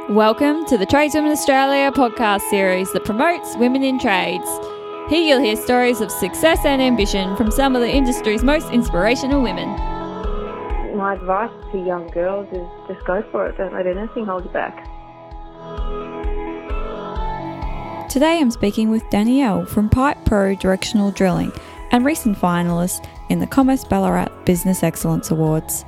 Welcome to the Tradeswomen Australia podcast series that promotes women in trades. Here you'll hear stories of success and ambition from some of the industry's most inspirational women. My advice to young girls is just go for it. Don't let anything hold you back. Today I'm speaking with Danielle from Pipe Pro Directional Drilling and recent finalist in the Commerce Ballarat Business Excellence Awards.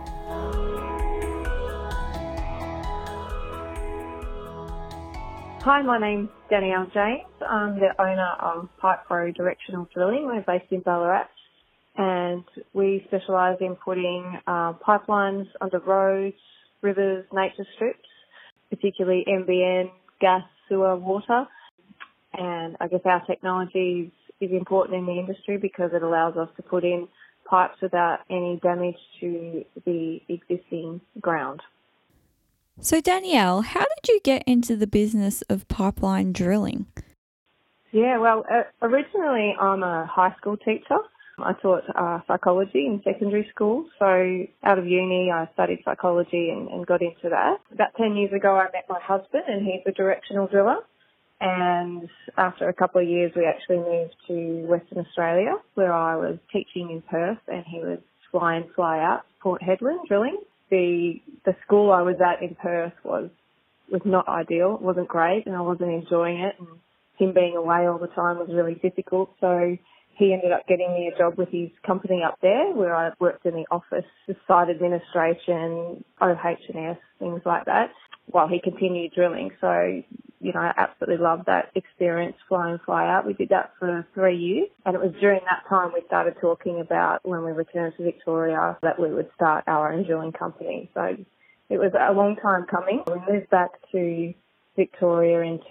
Hi, my name's Danielle James. I'm the owner of Pipe Pro Directional Drilling. We're based in Ballarat and we specialise in putting pipelines under roads, rivers, nature strips, particularly NBN, gas, sewer, water. And I guess our technology is important in the industry because it allows us to put in pipes without any damage to the existing ground. So Danielle, how did you get into the business of pipeline drilling? Yeah, well, originally I'm a high school teacher. I taught psychology in secondary school. So out of uni, I studied psychology and got into that. About 10 years ago, I met my husband and he's a directional driller. And after a couple of years, we actually moved to Western Australia where I was teaching in Perth and he was fly in, fly out, Port Hedland drilling. The school I was at in Perth was not ideal. It wasn't great and I wasn't enjoying it, and him being away all the time was really difficult. So he ended up getting me a job with his company up there where I worked in the office, the site administration, OH&S, things like that, while he continued drilling. So, you know, I absolutely loved that experience, fly in, fly out. We did that for 3 years. And it was during that time we started talking about when we returned to Victoria that we would start our own drilling company. So it was a long time coming. We moved back to Victoria in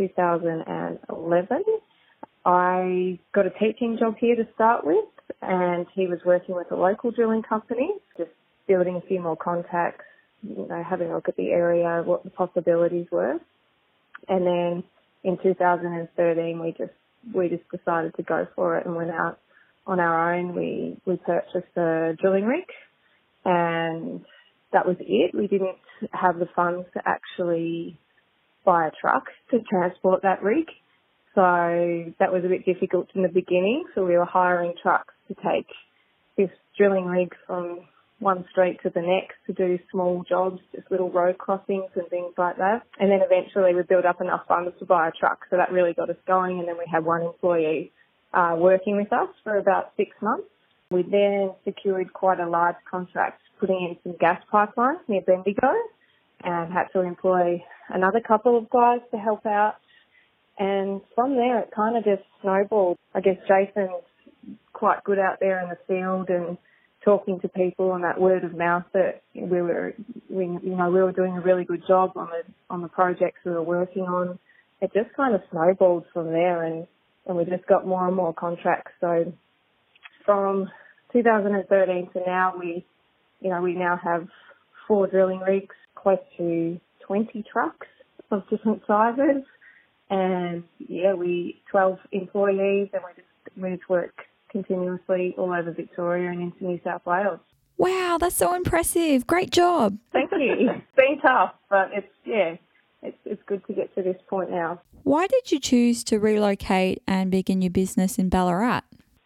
2011. I got a teaching job here to start with, and he was working with a local drilling company, just building a few more contacts, you know, having a look at the area, what the possibilities were. And then in 2013, we just decided to go for it and went out on our own. We purchased a drilling rig, and that was it. We didn't have the funds to actually buy a truck to transport that rig. So that was a bit difficult in the beginning. So we were hiring trucks to take this drilling rig from one street to the next to do small jobs, just little road crossings and things like that. And then eventually we built up enough funds to buy a truck. So that really got us going. And then we had one employee working with us for about 6 months. We then secured quite a large contract putting in some gas pipelines near Bendigo and had to employ another couple of guys to help out. And from there, it kind of just snowballed. I guess Jason's quite good out there in the field and talking to people, and that word of mouth that we were doing a really good job on the projects we were working on. It just kind of snowballed from there, and we just got more and more contracts. So from 2013 to now, we now have 4 drilling rigs, close to 20 trucks of different sizes. And yeah, 12 employees, and we just work continuously all over Victoria and into New South Wales. Wow, that's so impressive. Great job. Thank you. It's been tough, but it's good to get to this point now. Why did you choose to relocate and begin your business in Ballarat?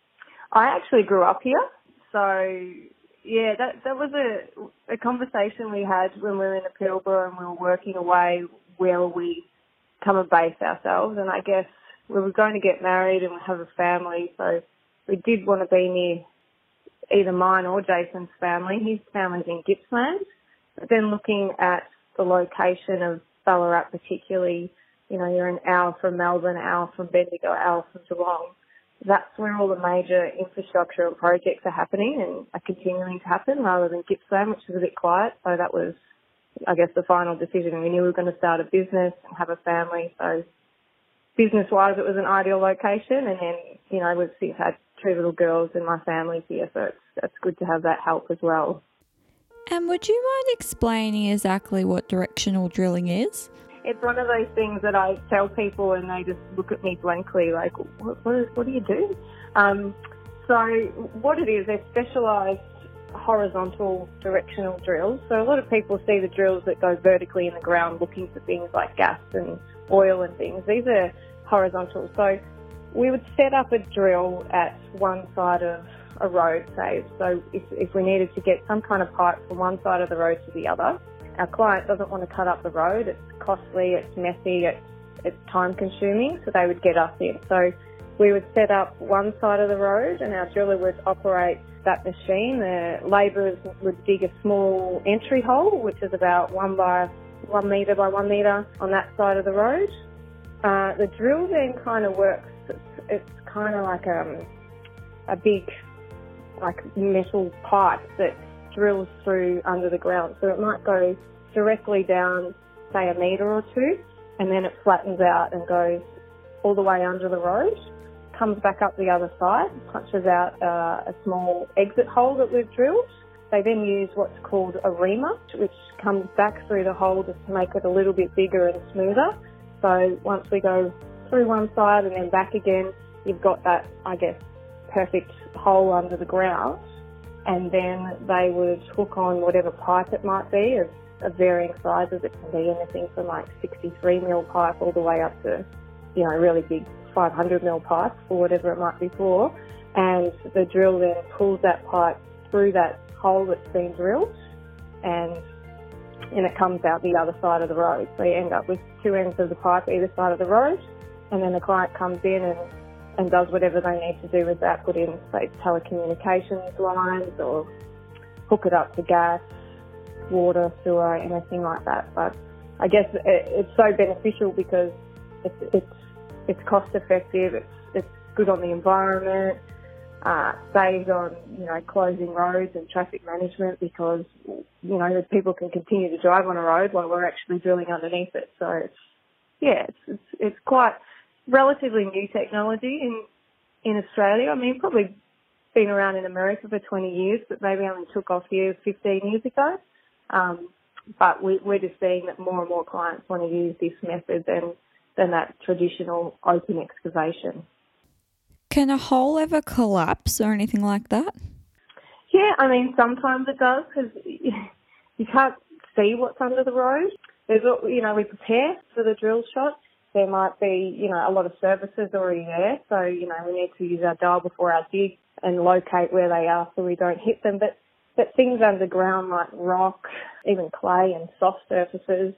I actually grew up here. So yeah, that was a conversation we had when we were in the Pilbara and we were working away, where we come and base ourselves. And I guess we were going to get married and have a family, so we did want to be near either mine or Jason's family. His family's in Gippsland. But then looking at the location of Ballarat particularly, you know, you're an hour from Melbourne, an hour from Bendigo, an hour from Geelong. That's where all the major infrastructure and projects are happening and are continuing to happen, rather than Gippsland, which is a bit quiet. So that was, I guess, the final decision. We knew we were going to start a business and have a family. So business-wise, it was an ideal location. And then, you know, we've since had 2 little girls in my family here, so it's good to have that help as well. And would you mind explaining exactly what directional drilling is? It's one of those things that I tell people and they just look at me blankly like, what do you do? So what it is, they're specialised horizontal directional drills. So a lot of people see the drills that go vertically in the ground looking for things like gas and oil and things. These are horizontal. So we would set up a drill at one side of a road, say. So if we needed to get some kind of pipe from one side of the road to the other, our client doesn't want to cut up the road. It's costly, it's messy, it's time consuming, so they would get us in. So we would set up one side of the road and our driller would operate that machine. The labourers would dig a small entry hole, which is about 1 metre by 1 metre on that side of the road. The drill then kind of works, it's kind of like a big metal pipe that drills through under the ground. So it might go directly down, say, 1 metre or 2, and then it flattens out and goes all the way under the road, comes back up the other side, punches out a small exit hole that we've drilled. They then use what's called a reamer, which comes back through the hole just to make it a little bit bigger and smoother. So once we go through one side and then back again, you've got that, I guess, perfect hole under the ground. And then they would hook on whatever pipe it might be of varying sizes. It can be anything from like 63 mil pipe all the way up to, really big 500 mil pipe or whatever it might be for. And the drill then pulls that pipe through that hole that's been drilled and it comes out the other side of the road. So you end up with two ends of the pipe either side of the road, and then the client comes in and does whatever they need to do with that, put in, say, telecommunications lines or hook it up to gas, water, sewer, anything like that. But I guess it's so beneficial because it's cost effective, it's good on the environment, saves on, closing roads and traffic management because, people can continue to drive on a road while we're actually drilling underneath it. So it's quite relatively new technology in Australia. I mean, probably been around in America for 20 years, but maybe only took off here 15 years ago. But we're just seeing that more and more clients want to use this method than that traditional open excavation. Can a hole ever collapse or anything like that? Yeah, I mean, sometimes it does because you can't see what's under the road. We prepare for the drill shot. There might be, a lot of services already there. So, we need to use our dial before our dig and locate where they are so we don't hit them. But things underground like rock, even clay and soft surfaces,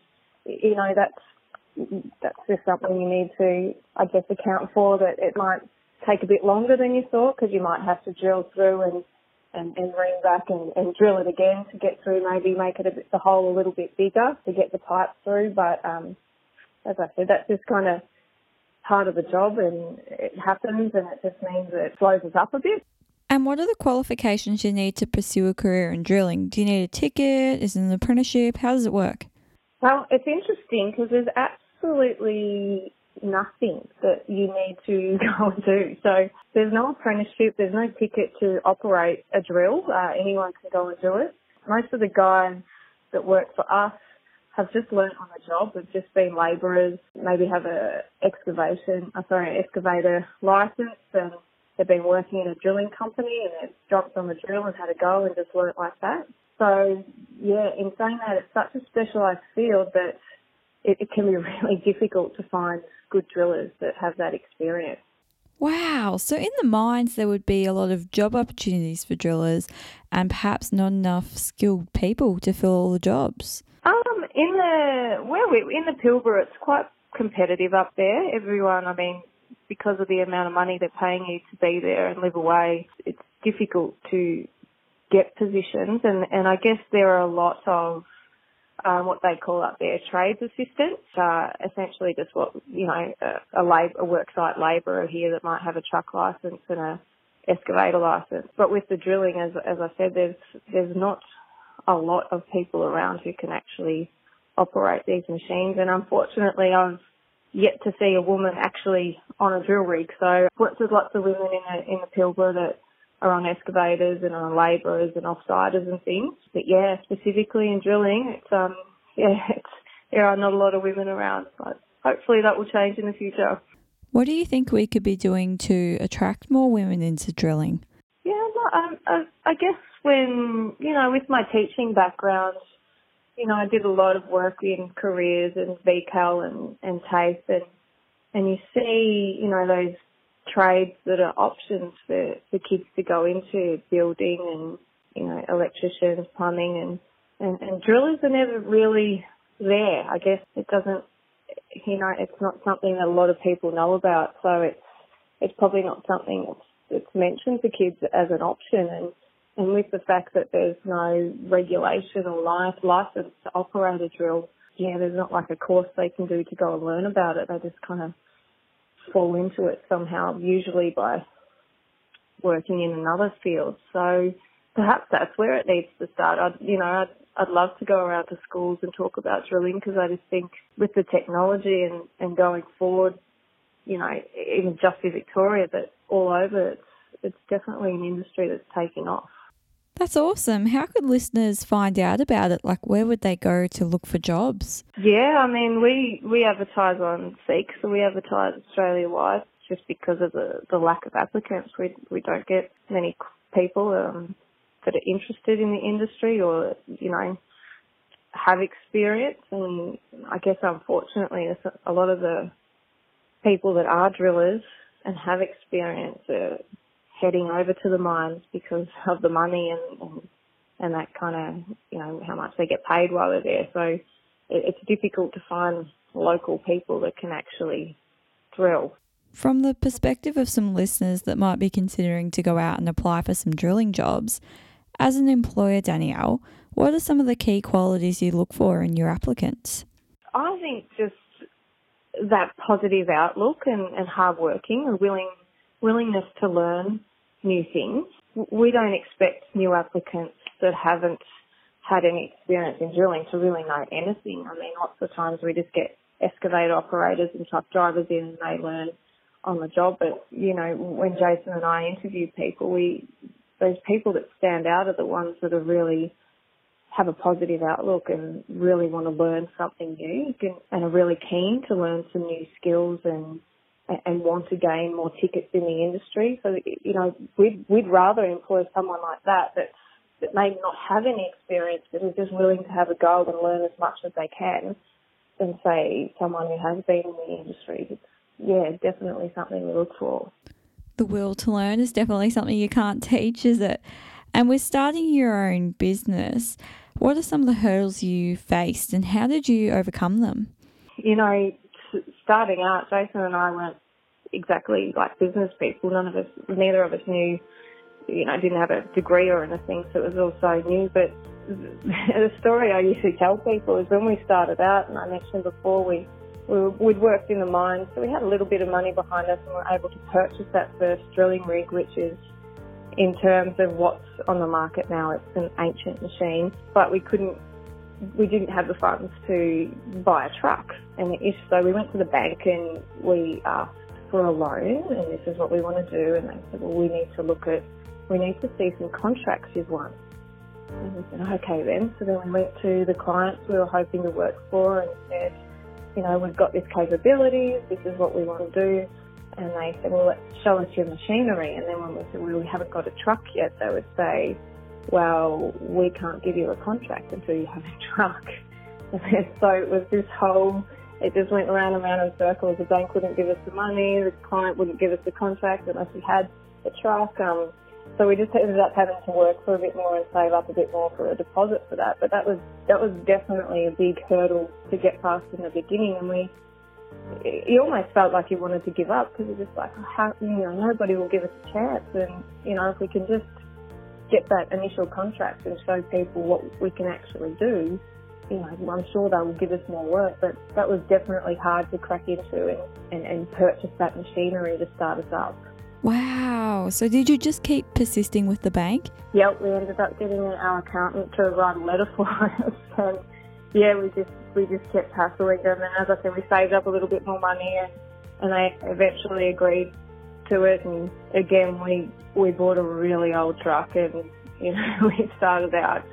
that's just something you need to, I guess, account for, that it might take a bit longer than you thought because you might have to drill through and ring back and drill it again to get through, maybe make it the hole a little bit bigger to get the pipe through. But as I said, that's just kind of part of the job and it happens and it just means that it slows us up a bit. And what are the qualifications you need to pursue a career in drilling? Do you need a ticket? Is it an apprenticeship? How does it work? Well, it's interesting because there's absolutely nothing that you need to go and do. So there's no apprenticeship, there's no ticket to operate a drill. Anyone can go and do it. Most of the guys that work for us have just learnt on the job. They've just been labourers, maybe have an excavator licence, and they've been working in a drilling company and they've jumped on the drill and had a go and just learnt like that. So, yeah, in saying that, it's such a specialised field that it can be really difficult to find good drillers that have that experience. Wow. So in the mines, there would be a lot of job opportunities for drillers and perhaps not enough skilled people to fill all the jobs. In the Pilbara, it's quite competitive up there. Everyone, I mean, because of the amount of money they're paying you to be there and live away, it's difficult to get positions. And I guess there are a lot of what they call up there trades assistants, essentially just a worksite labourer here that might have a truck licence and a excavator licence. But with the drilling, as I said, there's not a lot of people around who can actually operate these machines. And unfortunately, I've yet to see a woman actually on a drill rig. So there's lots of women in the Pilbara that are on excavators and on labourers and offsiders and things. But yeah, specifically in drilling, there are not a lot of women around. But hopefully that will change in the future. What do you think we could be doing to attract more women into drilling? Yeah, I guess when, with my teaching background, I did a lot of work in careers and VCAL and TAFE and you see, those trades that are options for kids to go into, building and, electricians, plumbing and drillers are never really there. I guess it doesn't, it's not something that a lot of people know about, so it's probably not something that's mentioned to kids as an option and with the fact that there's no regulation or license to operate a drill, there's not like a course they can do to go and learn about it. They just kind of fall into it somehow, usually by working in another field. So perhaps that's where it needs to start. I'd love to go around to schools and talk about drilling because I just think with the technology and going forward, even just in Victoria, but all over, it's definitely an industry that's taking off. That's awesome. How could listeners find out about it? Like, where would they go to look for jobs? Yeah, I mean, we advertise on Seek, so we advertise Australia-wide just because of the lack of applicants. We don't get many people that are interested in the industry or, have experience. And I guess, unfortunately, a lot of the people that are drillers and have experience are heading over to the mines because of the money and that kind of, how much they get paid while they're there. So it's difficult to find local people that can actually drill. From the perspective of some listeners that might be considering to go out and apply for some drilling jobs, as an employer, Danielle, what are some of the key qualities you look for in your applicants? I think just that positive outlook and hard working and willingness to learn new things. We don't expect new applicants that haven't had any experience in drilling to really know anything. I mean, lots of times we just get excavator operators and truck drivers in and they learn on the job. But, when Jason and I interview people, those people that stand out are the ones that are really have a positive outlook and really want to learn something new and are really keen to learn some new skills and want to gain more tickets in the industry. So, we'd rather employ someone like that may not have any experience but is just willing to have a go and learn as much as they can than, say, someone who has been in the industry. It's, definitely something we look for. The will to learn is definitely something you can't teach, is it? And with starting your own business, what are some of the hurdles you faced and how did you overcome them? Starting out, Jason and I weren't exactly like business people. Neither of us knew, didn't have a degree or anything, so it was all so new. But the story I usually tell people is when we started out, and I mentioned before, we'd worked in the mines, so we had a little bit of money behind us and we were able to purchase that first drilling rig, which is, in terms of what's on the market now, it's an ancient machine, but we didn't have the funds to buy a truck. So we went to the bank and we asked for a loan and this is what we want to do. And they said, well, we need to see some contracts you've won. And we said, okay then. So then we went to the clients we were hoping to work for and said, we've got this capability, this is what we want to do. And they said, well, show us your machinery. And then when we said, well, we haven't got a truck yet, they would say, well, we can't give you a contract until you have a truck. And so it was it just went round and round in circles. The bank wouldn't give us the money, the client wouldn't give us the contract unless we had a truck. So we just ended up having to work for a bit more and save up a bit more for a deposit for that. But that was definitely a big hurdle to get past in the beginning. And you almost felt like you wanted to give up because you're just like, nobody will give us a chance. And, if we can just get that initial contract and show people what we can actually do, I'm sure they will give us more work. But that was definitely hard to crack into and purchase that machinery to start us up. Wow. So did you just keep persisting with the bank? Yep, we ended up getting our accountant to write a letter for us. And yeah, we just kept hassling them. And as I said, we saved up a little bit more money and they eventually agreed to it. And again, we bought a really old truck and, we started out.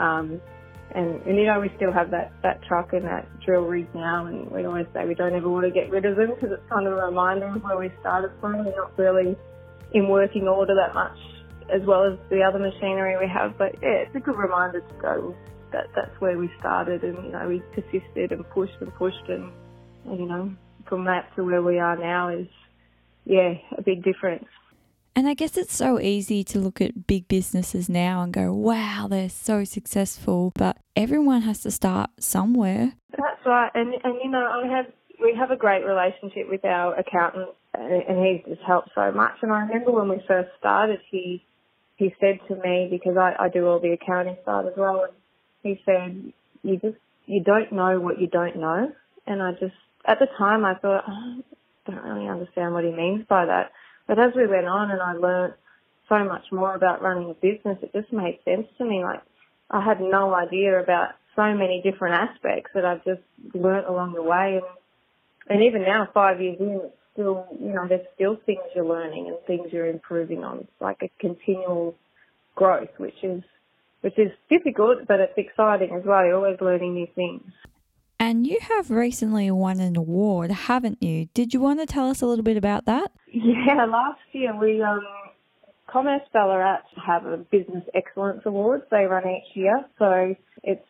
And we still have that truck and that drill rig now, and we always say we don't ever want to get rid of them because it's kind of a reminder of where we started from. We're not really in working order that much as well as the other machinery we have. But yeah, it's a good reminder to go, that's where we started, and, you know, we persisted and pushed, and you know, from that to where we are now is, yeah, a big difference. And I guess it's so easy to look at big businesses now and go, wow, they're so successful, but everyone has to start somewhere. That's right. And you know, we have a great relationship with our accountant, and he's just helped so much. And I remember when we first started, he said to me, because I do all the accounting side as well, and he said, you don't know what you don't know. And I just, at the time, I thought, I don't really understand what he means by that. But as we went on and I learnt so much more about running a business, it just made sense to me. Like, I had no idea about so many different aspects that I've just learnt along the way. And even now, 5 years in, it's still, you know, there's still things you're learning and things you're improving on. It's like a continual growth, which is difficult, but it's exciting as well. You're always learning new things. And you have recently won an award, haven't you? Did you want to tell us a little bit about that? Yeah, last year we Commerce Ballarat have a Business Excellence Awards. They run each year, so it's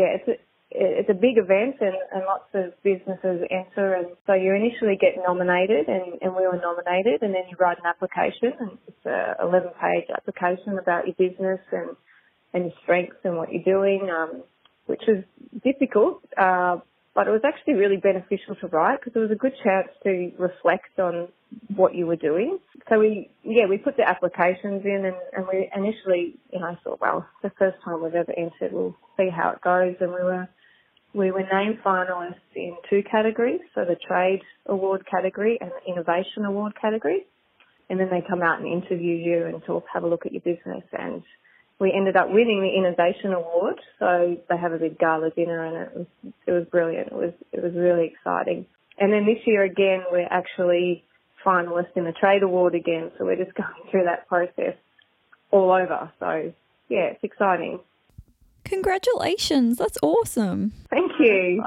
a big event, and lots of businesses enter, and so you initially get nominated, and we were nominated, and then you write an application, and it's a 11-page application about your business and your strengths and what you're doing, which was difficult, but it was actually really beneficial to write because it was a good chance to reflect on what you were doing. So we put the applications in, and we initially, you know, thought, well, it's the first time we've ever entered, we'll see how it goes, and we were named finalists in 2 categories, so the Trade Award category and the Innovation Award category, and then they come out and interview you and have a look at your business, and we ended up winning the Innovation Award, so they have a big gala dinner, and it was brilliant. It was really exciting. And then this year again, we're actually finalists in the Trade Award again, so we're just going through that process all over. So yeah, it's exciting. Congratulations, that's awesome. Thank you.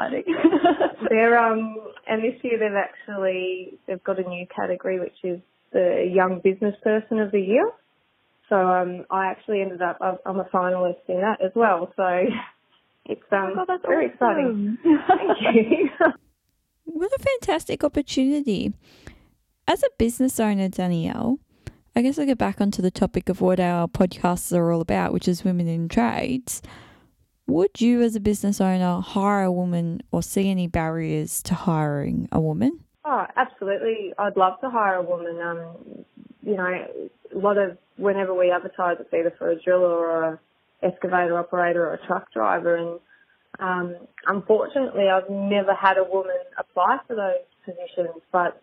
And this year they've got a new category, which is the Young Business Person of the Year. So I actually ended up, I'm a finalist in that as well. So it's that's very awesome. Exciting. Thank you. What a fantastic opportunity. As a business owner, Danielle, I guess I'll get back onto the topic of what our podcasts are all about, which is women in trades. Would you, as a business owner, hire a woman or see any barriers to hiring a woman? Oh, absolutely. I'd love to hire a woman. You know, whenever we advertise, it's either for a driller or a excavator operator or a truck driver. And unfortunately, I've never had a woman apply for those positions. But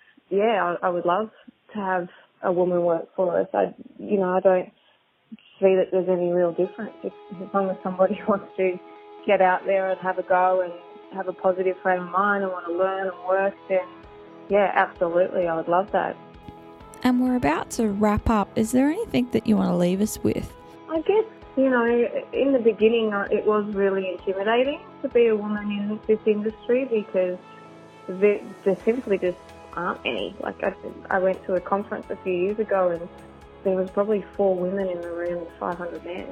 I would love to have a woman work for us. I don't see that there's any real difference. As long as somebody wants to get out there and have a go and have a positive frame of mind and want to learn and work, then yeah, absolutely, I would love that. And we're about to wrap up. Is there anything that you want to leave us with? I guess, you know, in the beginning it was really intimidating to be a woman in this industry because there simply just aren't any. Like I went to a conference a few years ago and there was probably 4 women in the room with 500 men.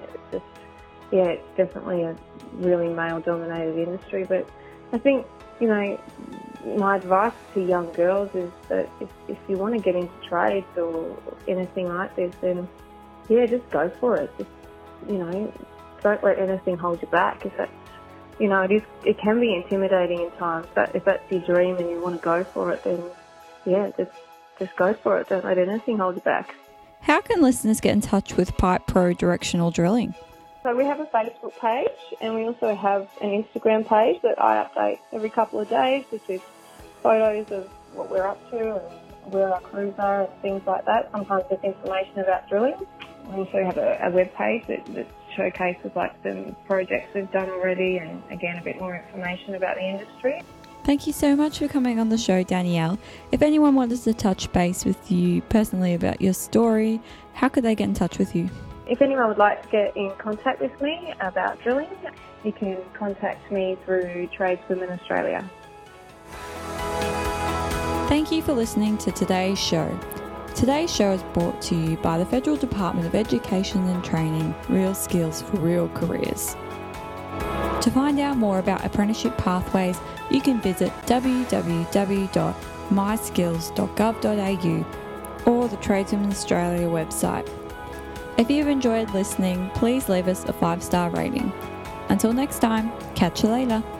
It's definitely a really male-dominated industry. But I think, you know, my advice to young girls is that if you want to get into trades or anything like this, then yeah, just go for it. Just, you know, don't let anything hold you back. If that's, you know, it can be intimidating in times, but if that's your dream and you want to go for it, then yeah, just go for it. Don't let anything hold you back. How can listeners get in touch with Pipe Pro Directional Drilling? So we have a Facebook page and we also have an Instagram page that I update every couple of days, just with photos of what we're up to and where our crews are and things like that. Sometimes there's information about drilling. We also have a web page that showcases like some projects we've done already and again a bit more information about the industry. Thank you so much for coming on the show, Danielle. If anyone wanted to touch base with you personally about your story, how could they get in touch with you? If anyone would like to get in contact with me about drilling, you can contact me through Tradeswomen Australia. Thank you for listening to today's show. Today's show is brought to you by the Federal Department of Education and Training, Real Skills for Real Careers. To find out more about apprenticeship pathways, you can visit www.myskills.gov.au or the Tradeswomen Australia website. If you've enjoyed listening, please leave us a 5-star rating. Until next time, catch you later.